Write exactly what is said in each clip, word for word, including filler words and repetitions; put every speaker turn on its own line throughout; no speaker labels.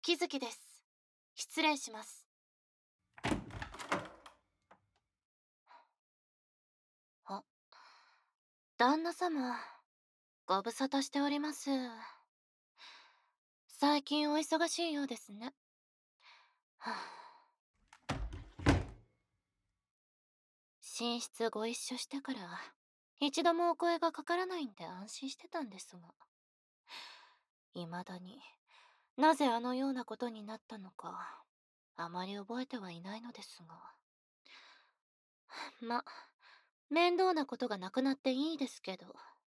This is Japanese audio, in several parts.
秋月です。失礼します。あ、旦那様、ご無沙汰しております。最近お忙しいようですね。はあ、寝室ご一緒してから、一度もお声がかからないんで安心してたんですが、未だになぜあのようなことになったのか、あまり覚えてはいないのですが。ま、面倒なことがなくなっていいですけど。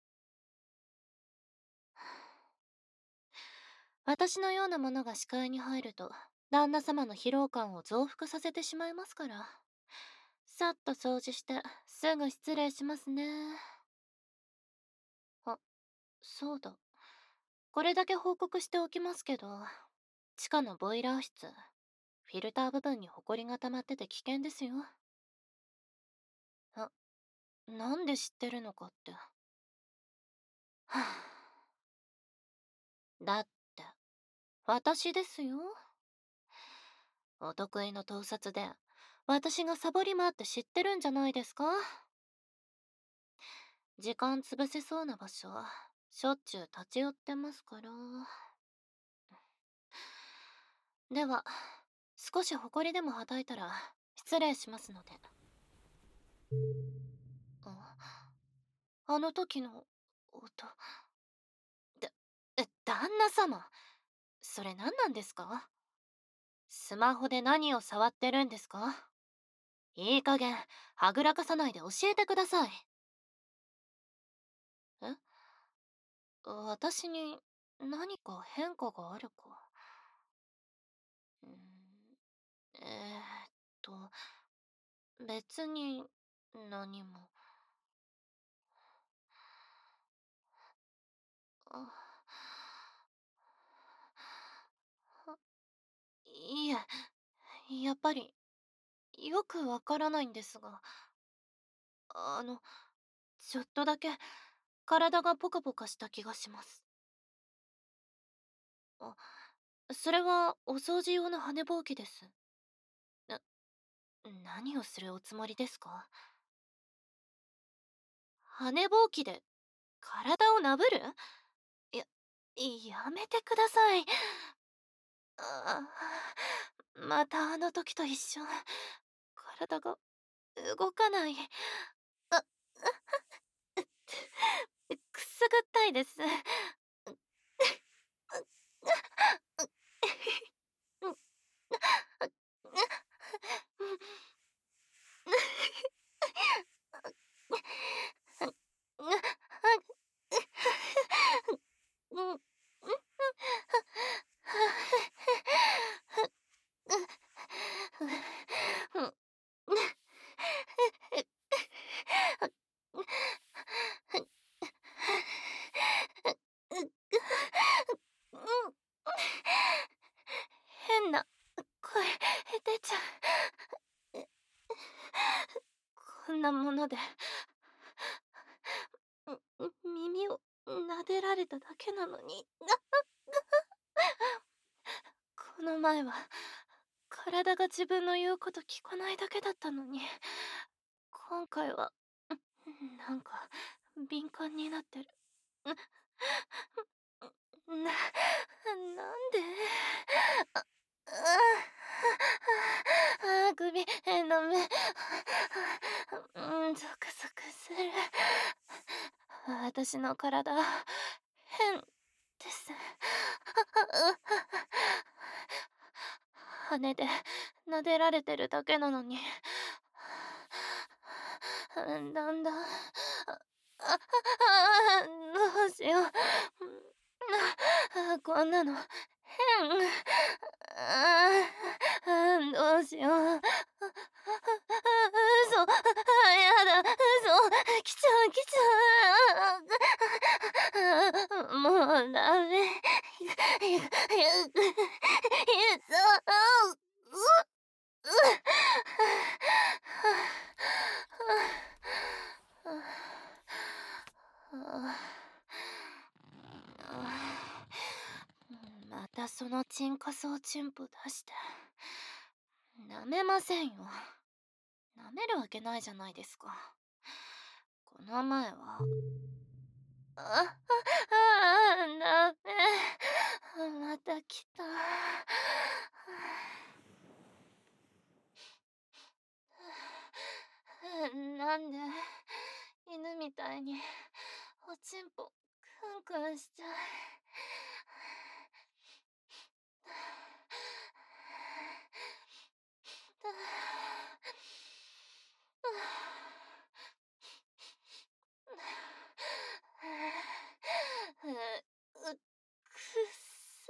私のようなものが視界に入ると、旦那様の疲労感を増幅させてしまいますから。さっと掃除して、すぐ失礼しますね。あ、そうだ。これだけ報告しておきますけど、地下のボイラー室、フィルター部分に埃が溜まってて危険ですよ。あ、なんで知ってるのかって。はあ、だって、私ですよ。お得意の盗撮で、私がサボり回って知ってるんじゃないですか？時間潰せそうな場所、しょっちゅう立ち寄ってますから。では、少し埃でもはたいたら失礼しますので。あ、あの時の音。だ、え、旦那様、それ何なんですか？スマホで何を触ってるんですか？いい加減、はぐらかさないで教えてください。え、私に何か変化があるか。うーん、えーっと、別に何も。あ、いえ、やっぱりよくわからないんですが、あの、ちょっとだけ体がポカポカした気がします。あ、それはお掃除用の羽ぼうきです。な、何をするおつもりですか？羽ぼうきで体をなぶる？や、やめてください。ああ、またあの時と一緒。体が動かない。あ、くすぐったいです。変な声出ちゃう。こんなもので耳を撫でられただけなのに。この前は体が自分の言うこと聞かないだけだったのに、今回はなんか敏感になってる。な、なんで？あ、あ、あ、首、え、ダメ。うん、ゾクゾクする。私の体、変です。羽で撫でられてるだけなのに。だんだん、あ、あ、どうしよう。あ、こんなの変。ああ、どうしよう。嘘、やだ、嘘、来ちゃう、来ちゃう。もうダメ。またらそのチンカソーチンポ出して。舐めませんよ。舐めるわけないじゃないですか。この前は。あ、あ、あ、ダメ。また来た。なんで犬みたいにおちんぽクンクンしちゃう。うっくっさ。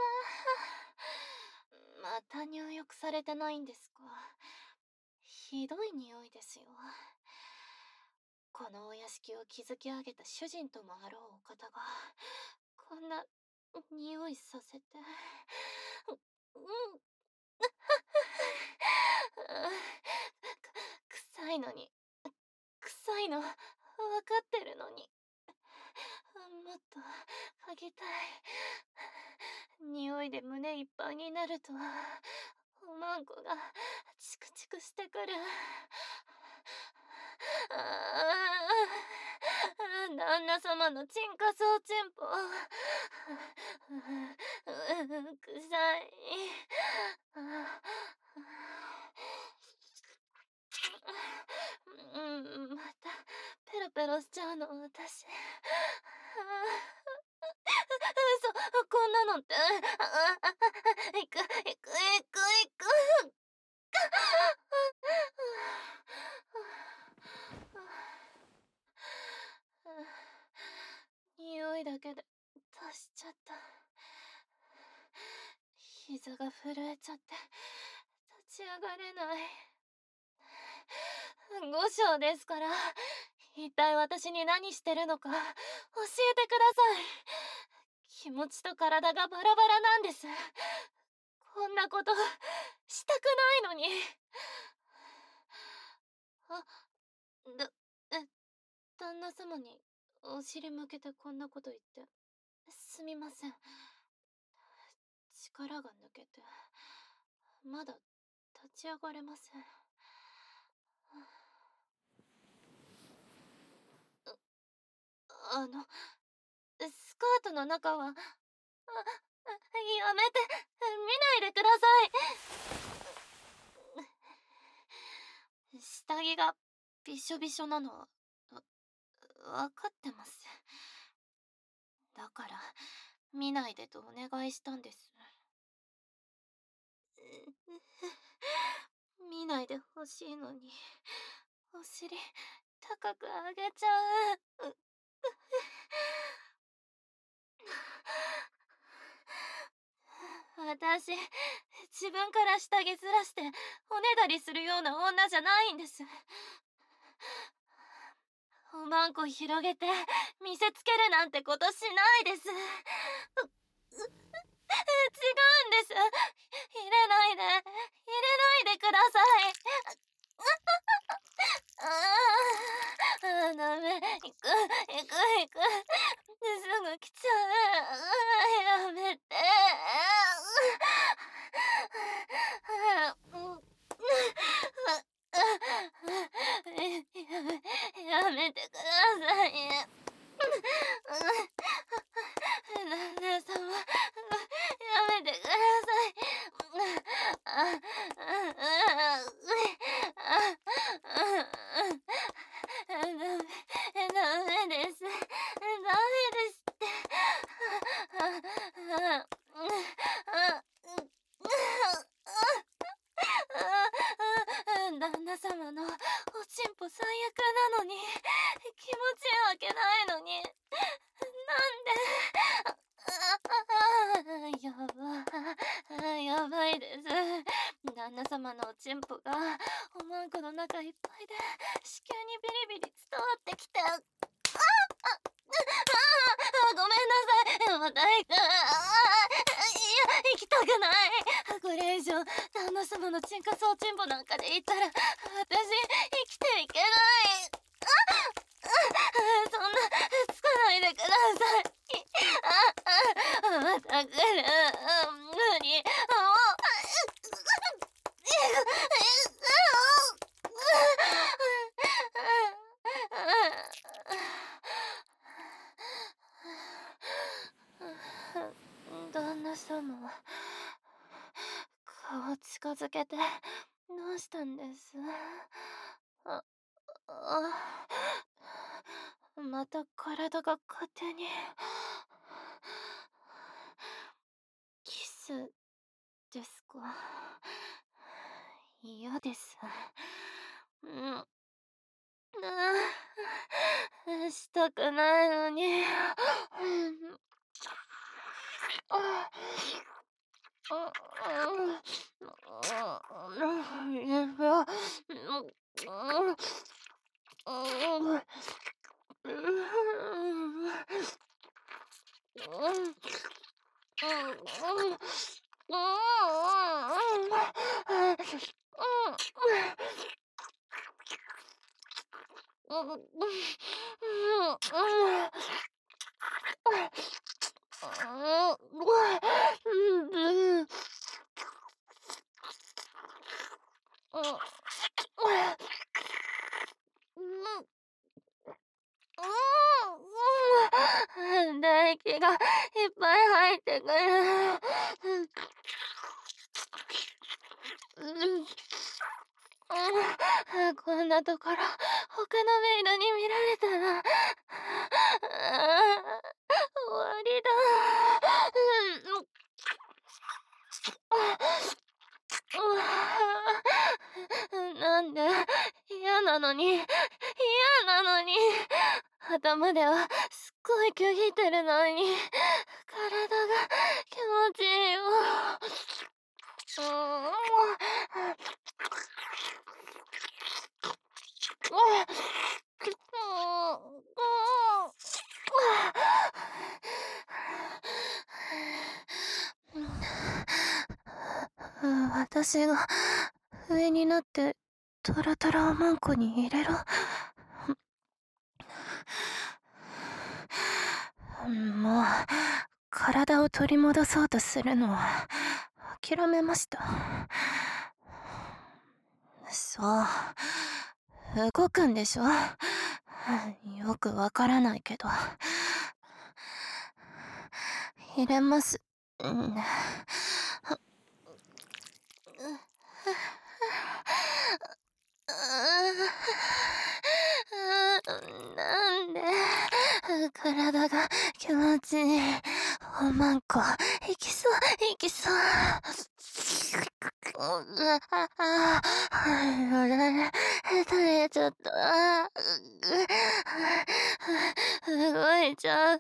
また入浴されてないんですか？ひどい匂いですよ。このお屋敷を築き上げた主人ともあろうお方がこんな匂いさせて。うん。臭いのに、臭いの分かってるのに。もっと嗅ぎたい。匂いで胸いっぱいになるとおまんこがチクチクしてくる。ああ、旦那様のチンカソーチンポ。臭い。うん、またペロペロしちゃうの私。嘘、こんなのって。いくいくいくいく。匂いだけで足しちゃった。膝が震えちゃって立ち上がれない。五章ですから、一体私に何してるのか教えてください。気持ちと体がバラバラなんです。こんなことしたくないのに。あ、だ、え、旦那様にお尻向けてこんなこと言ってすみません。力が抜けてまだ立ち上がれません。あの、スカートの中は、あ、やめて、見ないでください。下着がびしょびしょなのは、わかってます。だから、見ないでとお願いしたんです。見ないでほしいのに、お尻、高く上げちゃう。私、自分から下着ずらしておねだりするような女じゃないんです。おまんこ広げて見せつけるなんてことしないです。違うんです。入れないで、入れないでください。ああ、ダメ。行く、行く、行く。すぐ来ちゃう。やめて。やめてください。旦那様、やめてください。ダメ、ダメです。ダメですって。旦那様のおちんぽ最悪なのに、気持ちいいわけないのに、なんで。やばい、やばいです。旦那様のおちんぽがおまんこの中いっぱいで子宮にビリビリ伝わってきて、ああ、あ、ごめんなさい。また行く。いや、行きたくない。これ以上旦那様のチンカソーチンポなんかで言ったら私生きていけない。そんなつかないでください。また来る。 したの？顔近づけて、どうしたんです？あ、あ、また体が勝手に。キスですか？嫌です。うん。あ、したくないのに。あ唾液がいっぱい入ってくる。こんなところ他のメイドに見られたら終わりだ。なんで嫌なのに嫌なのに頭ではすっごい拒否ってるのに体が気持ちいいよ。私が上になってトラトラをマンコに入れろ。もう体を取り戻そうとするのは諦めました。そう、動くんでしょ？よくわからないけど。入れます。うん。なんで体が気持ちいい。おまんこ行きそう行きそう。取れちゃった。動いちゃう。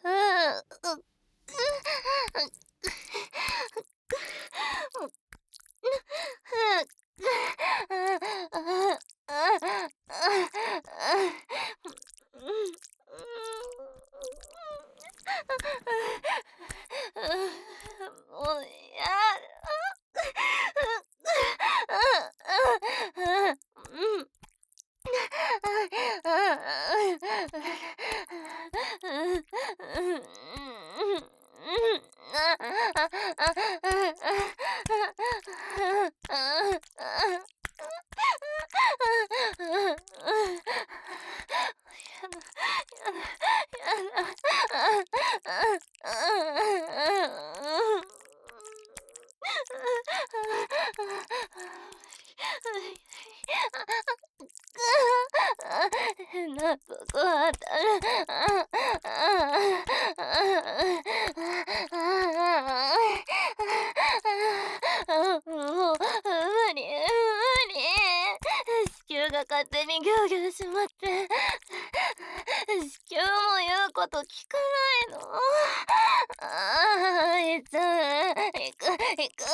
もうや変なとこあったら。もう無理無理。子宮が勝手にギョウギョウしまって。子宮も言うこと聞かないの。ああ、いつ行く行く。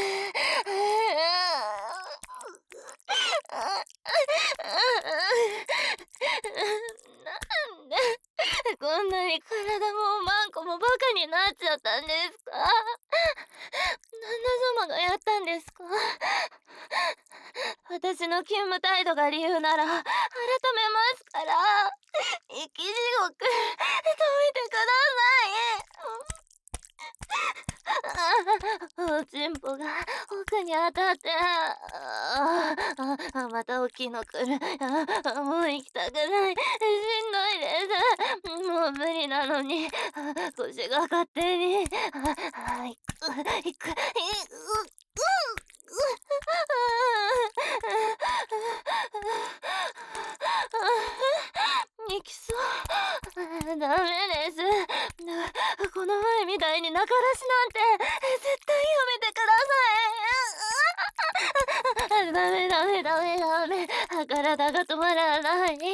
なんでこんなに体もマンコもバカになっちゃったんですか？旦那様がやったんですか？私の勤務態度が理由なら改めますから、生き地獄止めてください。 おちんぽが奥に当たって、ああ、あ、また大きいの来る。あ、もう行きたくない。しんどいです。もう無理なのに、腰が勝手に。ああ、行く、行く、いうん、行きそう。ダメです。この前みたいに仲出しなんて絶対やめてください。ダメダメダメダメ。体が止まらない。うん、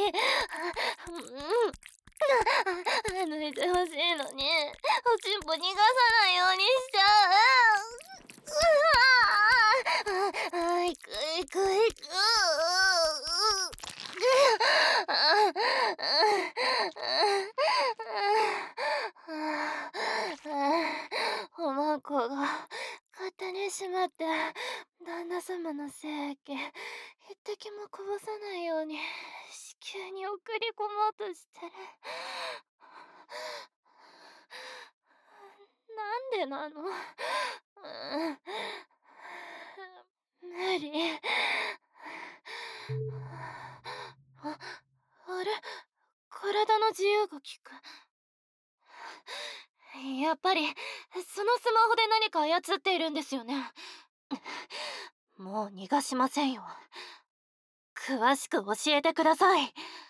抜いてほしいのに、おちんぽ逃がさないようにしちゃう。うわあ、行く行く行く。おまんこが勝手にしまって、旦那様の精液一滴もこぼさないように子宮に送り込もうとしてる。なんでなの？うん、無理。あ、あれ、体の自由が利く。やっぱりそのスマホで何か操っているんですよね。もう逃がしませんよ。詳しく教えてください。